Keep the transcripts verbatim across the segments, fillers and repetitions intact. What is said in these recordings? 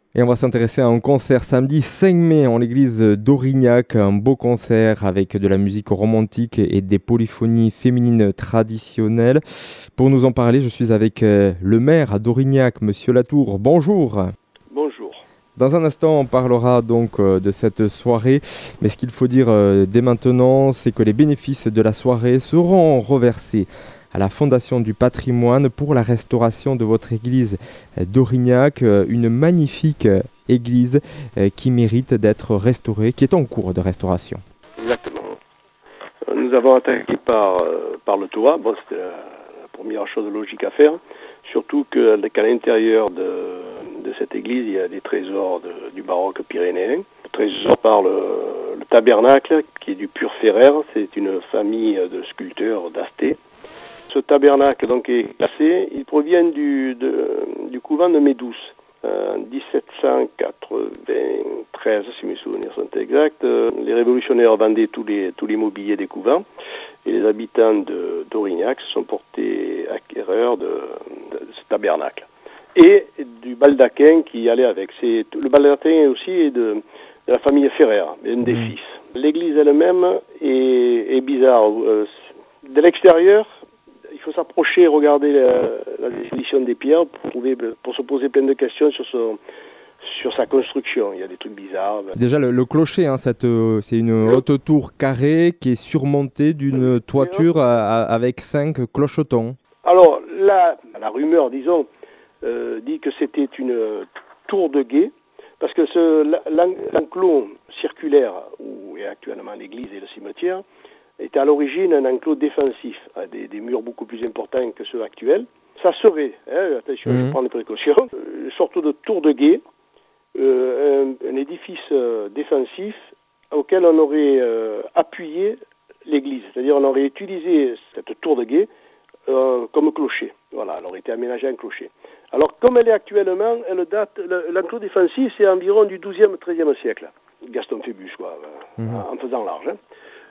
Et on va s'intéresser à un concert samedi cinq mai en l'église d'Aurignac, un beau concert avec de la musique romantique et des polyphonies féminines traditionnelles. Pour nous en parler, je suis avec euh, le maire d'Aurignac, Monsieur Latour. Bonjour. Bonjour. Dans un instant, on parlera donc euh, de cette soirée, mais ce qu'il faut dire euh, dès maintenant, c'est que les bénéfices de la soirée seront reversés à la Fondation du patrimoine pour la restauration de votre église d'Aurignac, euh, une magnifique euh, église euh, qui mérite d'être restaurée, qui est en cours de restauration. Exactement. Nous avons attaqué par, euh, par le toit. Bon, c'était la, la première chose logique à faire. Surtout que, qu'à l'intérieur de, de cette église, il y a des trésors de, du baroque pyrénéen. Le trésor par le, le tabernacle, qui est du pur Ferrer. C'est une famille de sculpteurs d'Asté. Ce tabernacle donc est classé. Il provient du, de, du couvent de Médouce. En dix-sept cent quatre-vingt-treize, si mes souvenirs sont exacts, euh, les révolutionnaires vendaient tous les, tous les mobiliers des couvents et les habitants de, d'Aurignac se sont portés acquéreurs de, de, de ce tabernacle. Et du baldaquin qui allait avec. C'est, le baldaquin aussi est de, de la famille Ferrer, un des fils. L'église elle-même est, est bizarre. De l'extérieur, il faut s'approcher et regarder la, la définition des pierres pour, trouver, pour se poser plein de questions sur, son, sur sa construction. Il y a des trucs bizarres. Déjà, le, le clocher, hein, cette, euh, c'est une Le... haute tour carrée qui est surmontée d'une toiture à, à, avec cinq clochetons. Alors, là, la rumeur, disons, euh, dit que c'était une tour de guet, parce que ce, l'enclos circulaire où est actuellement l'église et le cimetière était à l'origine un enclos défensif, à des, des murs beaucoup plus importants que ceux actuels. Ça serait, hein, attention, mmh. je prends des précautions, une sorte de tour de guet, euh, un, un édifice euh, défensif auquel on aurait euh, appuyé l'église. C'est-à-dire on aurait utilisé cette tour de guet euh, comme clocher. Voilà, elle aurait été aménagée en clocher. Alors comme elle est actuellement, elle date, l'enclos défensif c'est environ du douzième treizième siècle. Gaston Phébus, quoi, mmh. en faisant large. Hein.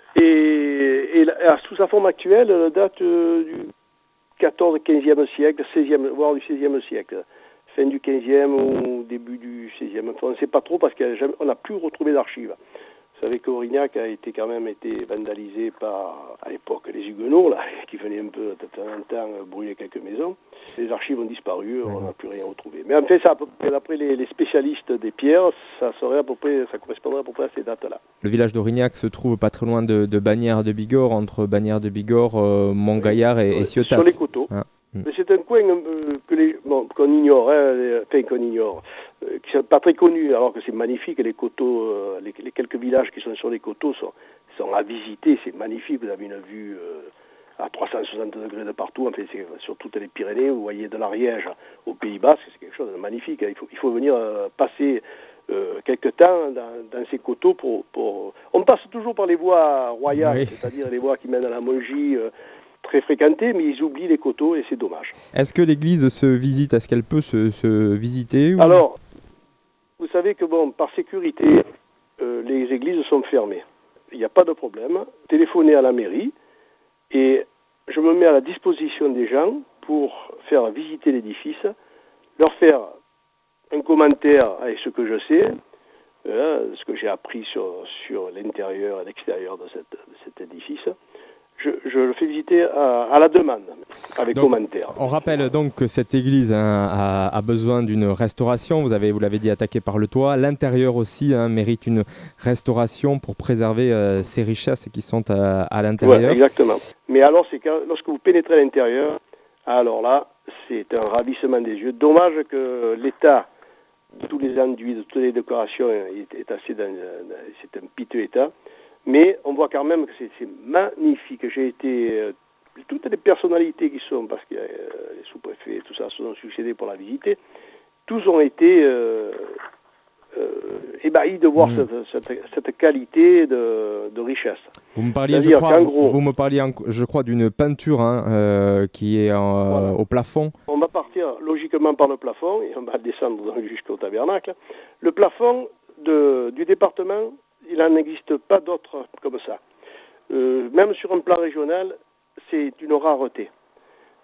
Et, et la, sous sa forme actuelle, elle date euh, du quatorzième quinzième siècle, seizième, voire du seizième siècle. Fin du quinzième ou début du seizième. Enfin, on ne sait pas trop parce qu'on n'a plus retrouvé d'archives. Vous savez qu'Aurignac a été quand même été vandalisé par, à l'époque, les Huguenots, là, qui venaient un peu de temps en temps brûler quelques maisons. Les archives ont disparu, on n'a plus rien retrouvé. Mais en fait, ça, d'après les, les spécialistes des pierres, ça serait à peu près, ça correspondrait à peu près à ces dates-là. Le village d'Aurignac se trouve pas très loin de, de Bagnères de Bigorre, entre Bagnères de Bigorre, euh, Montgaillard et, et Ciotat. Sur les coteaux. Ah. Mais c'est un coin euh, que les, bon, qu'on ignore, hein, enfin qu'on ignore, euh, qui n'est pas très connu, alors que c'est magnifique. Les coteaux, euh, les, les quelques villages qui sont sur les coteaux sont, sont à visiter, c'est magnifique. Vous avez une vue euh, à trois cent soixante degrés de partout. Enfin, c'est sur toutes les Pyrénées. Vous voyez de l'Ariège au Pays Basque, c'est quelque chose de magnifique. Hein. Il faut, il faut venir euh, passer euh, quelques temps dans, dans ces coteaux pour, pour. On passe toujours par les voies royales, oui. C'est-à-dire les voies qui mènent à la Mongie. Euh, très fréquentés, mais ils oublient les coteaux et c'est dommage. Est-ce que l'église se visite? Est-ce qu'elle peut se, se visiter ou... Alors, vous savez que bon, par sécurité, euh, les églises sont fermées. Il n'y a pas de problème. Téléphonez à la mairie et je me mets à la disposition des gens pour faire visiter l'édifice, leur faire un commentaire avec ce que je sais, euh, ce que j'ai appris sur, sur l'intérieur et l'extérieur de, cette, de cet édifice. Je, je le fais visiter à, à la demande, avec donc, commentaires. On rappelle donc que cette église hein, a, a besoin d'une restauration. Vous avez, vous l'avez dit, attaquée par le toit. L'intérieur aussi hein, mérite une restauration pour préserver euh, ces richesses qui sont à, à l'intérieur. Oui, exactement. Mais alors, c'est que lorsque vous pénétrez à l'intérieur, alors là, c'est un ravissement des yeux. Dommage que l'État de tous les enduits, de toutes les décorations, est, est assez dans, c'est un piteux état. Mais on voit quand même que c'est, c'est magnifique. J'ai été... Euh, toutes les personnalités qui sont, parce que euh, les sous-préfets et tout ça se sont succédés pour la visiter, tous ont été euh, euh, ébahis de voir mmh. cette, cette, cette qualité de, de richesse. Vous me parliez, je crois, gros, vous me parliez, je crois, d'une peinture hein, euh, qui est en, voilà. au plafond. On va partir logiquement par le plafond et on va descendre donc jusqu'au tabernacle. Le plafond de, du département, il n'en existe pas d'autres comme ça. Euh, même sur un plan régional, c'est une rareté.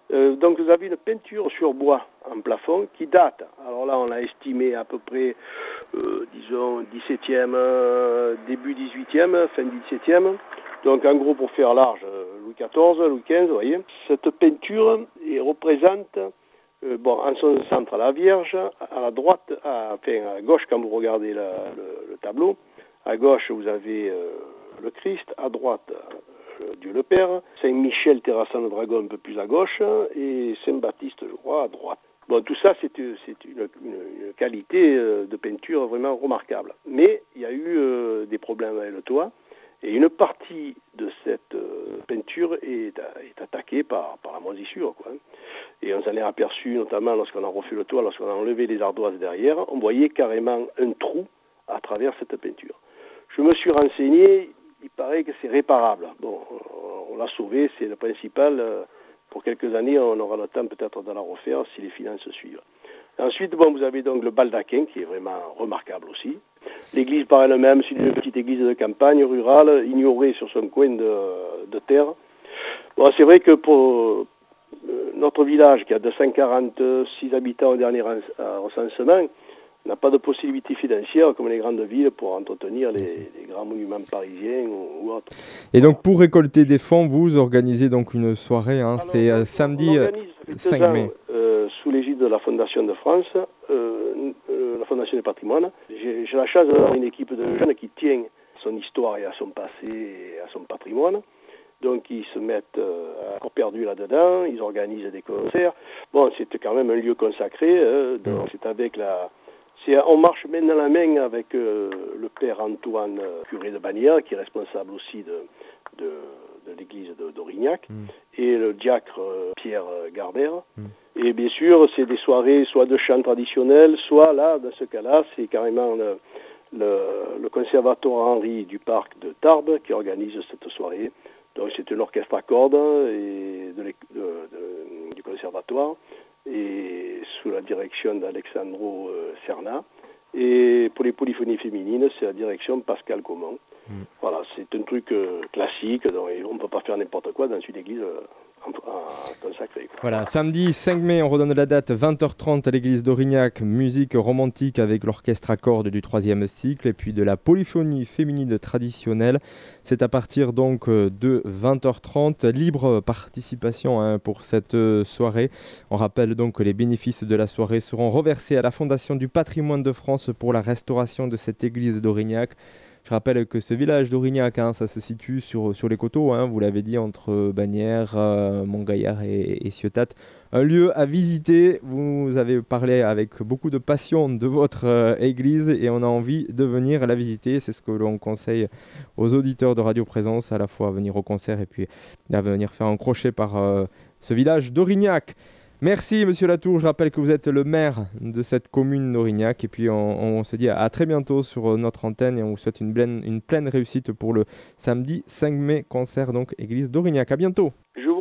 Euh, donc vous avez une peinture sur bois en plafond qui date. Alors là, on l'a estimé à peu près, euh, disons, dix-septième, euh, début dix-huitième, fin dix-septième. Donc en gros, pour faire large, euh, Louis quatorze, Louis quinze, vous voyez. Cette peinture elle représente, euh, bon, en son centre la Vierge, à la droite, à, enfin à gauche quand vous regardez la, le, le tableau, à gauche vous avez euh, le Christ, à droite euh, Dieu le Père, Saint-Michel terrassant le dragon un peu plus à gauche et Saint-Baptiste, je crois, à droite. Bon, tout ça, c'est, c'est une, une, une qualité de peinture vraiment remarquable. Mais il y a eu euh, des problèmes avec le toit. Et une partie de cette euh, peinture est, est attaquée par, par la moisissure, quoi. Et on s'en est aperçu notamment lorsqu'on a refait le toit, lorsqu'on a enlevé les ardoises derrière, on voyait carrément un trou à travers cette peinture. Je me suis renseigné, il paraît que c'est réparable. Bon, on l'a sauvé, c'est le principal. Pour quelques années, on aura le temps peut-être de la refaire si les finances suivent. Ensuite, bon, vous avez donc le baldaquin qui est vraiment remarquable aussi. L'église par elle-même, c'est une petite église de campagne rurale, ignorée sur son coin de, de terre. Bon, c'est vrai que pour notre village, qui a deux cent quarante-six habitants au dernier recensement, n'a pas de possibilité financière comme les grandes villes pour entretenir les, les grands monuments parisiens ou, ou autres. Et donc pour récolter des fonds, vous organisez donc une soirée, hein, Alors, c'est on, samedi on cinq mai. Euh, sous l'égide de la Fondation de France, euh, euh, la Fondation du patrimoine. J'ai, j'ai la chance d'avoir une équipe de jeunes qui tient à son histoire et à son passé et à son patrimoine. Donc ils se mettent euh, à perdu là-dedans, ils organisent des concerts. Bon, c'était quand même un lieu consacré, euh, donc mmh. c'est avec la... C'est, on marche main dans la main avec euh, le père Antoine, euh, curé de Bagnères, qui est responsable aussi de, de, de l'église de, d'Aurignac, mm. et le diacre euh, Pierre Garbert. Mm. Et bien sûr, c'est des soirées soit de chant traditionnel, soit là, dans ce cas-là, c'est carrément le, le, le conservatoire Henri du parc de Tarbes qui organise cette soirée. Donc c'est un orchestre à cordes et de, de, de, du conservatoire, et sous la direction d'Alexandro euh, Serna. Et pour les polyphonies féminines, c'est la direction Pascal Gaumont. Mm. Voilà, c'est un truc euh, classique, donc on ne peut pas faire n'importe quoi dans une église euh, consacrée. Voilà, samedi cinq mai, on redonne la date, vingt heures trente à l'église d'Aurignac, musique romantique avec l'orchestre à cordes du troisième cycle et puis de la polyphonie féminine traditionnelle. C'est à partir donc de vingt heures trente, libre participation hein, pour cette soirée. On rappelle donc que les bénéfices de la soirée seront reversés à la Fondation du patrimoine de France pour la restauration de cette église d'Aurignac. Je rappelle que ce village d'Aurignac, hein, ça se situe sur, sur les coteaux, hein, vous l'avez dit, entre Bagnères, euh, Montgaillard et, et Ciotat. Un lieu à visiter, vous avez parlé avec beaucoup de passion de votre euh, église et on a envie de venir la visiter. C'est ce que l'on conseille aux auditeurs de Radio Présence, à la fois à venir au concert et puis à venir faire un crochet par euh, ce village d'Aurignac. Merci Monsieur Latour, je rappelle que vous êtes le maire de cette commune d'Aurignac et puis on, on se dit à très bientôt sur notre antenne et on vous souhaite une pleine, une pleine réussite pour le samedi cinq mai, concert donc église d'Aurignac. À bientôt. Je